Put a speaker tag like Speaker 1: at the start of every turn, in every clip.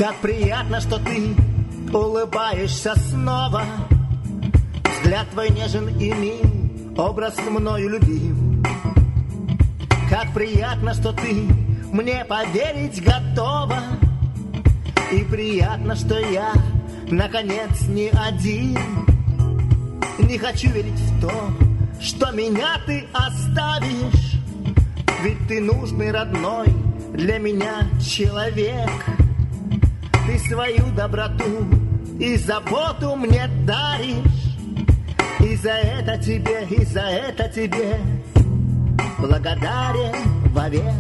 Speaker 1: Как приятно, что ты улыбаешься снова. Взгляд твой нежен и мил, образ мною любим. Как приятно, что ты мне поверить готова. И приятно, что я, наконец, не один. Не хочу верить в то, что меня ты оставишь. Ведь ты нужный, родной для меня человек. Ты свою доброту и заботу мне даришь. И за это тебе благодарен вовек.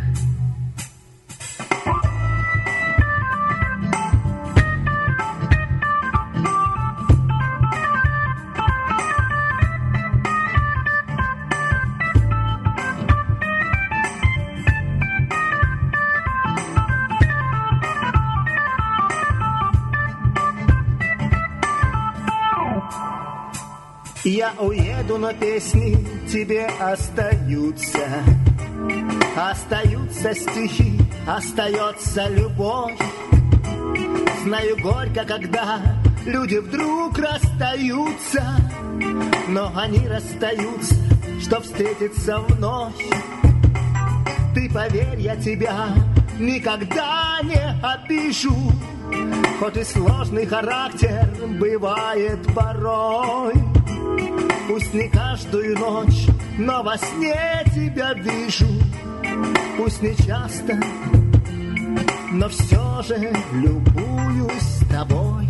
Speaker 1: Я уеду, но песни тебе остаются. Остаются стихи, остается любовь. Знаю горько, когда люди вдруг расстаются. Но они расстаются, чтоб встретиться вновь. Ты поверь, я тебя никогда не обижу. Хоть и сложный характер бывает порой. Пусть не каждую ночь, но во сне тебя вижу. Пусть не часто, но все же любуюсь тобой.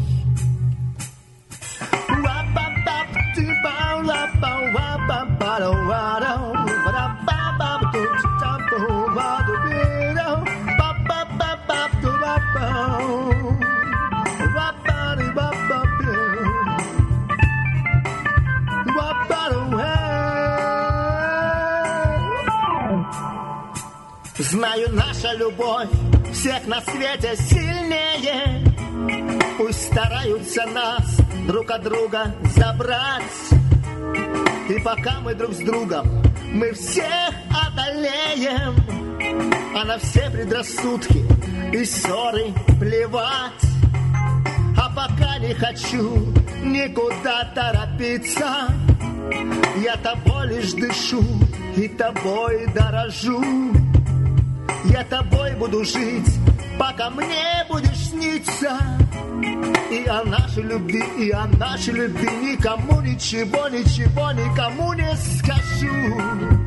Speaker 1: Знаю, наша любовь всех на свете сильнее. Пусть стараются нас друг от друга забрать. И пока мы друг с другом, мы всех одолеем. А на все предрассудки и ссоры плевать. А пока не хочу никуда торопиться. Я тобой лишь дышу и тобой дорожу. Я тобой буду жить, пока мне будешь сниться. И о нашей любви никому ничего никому не скажу.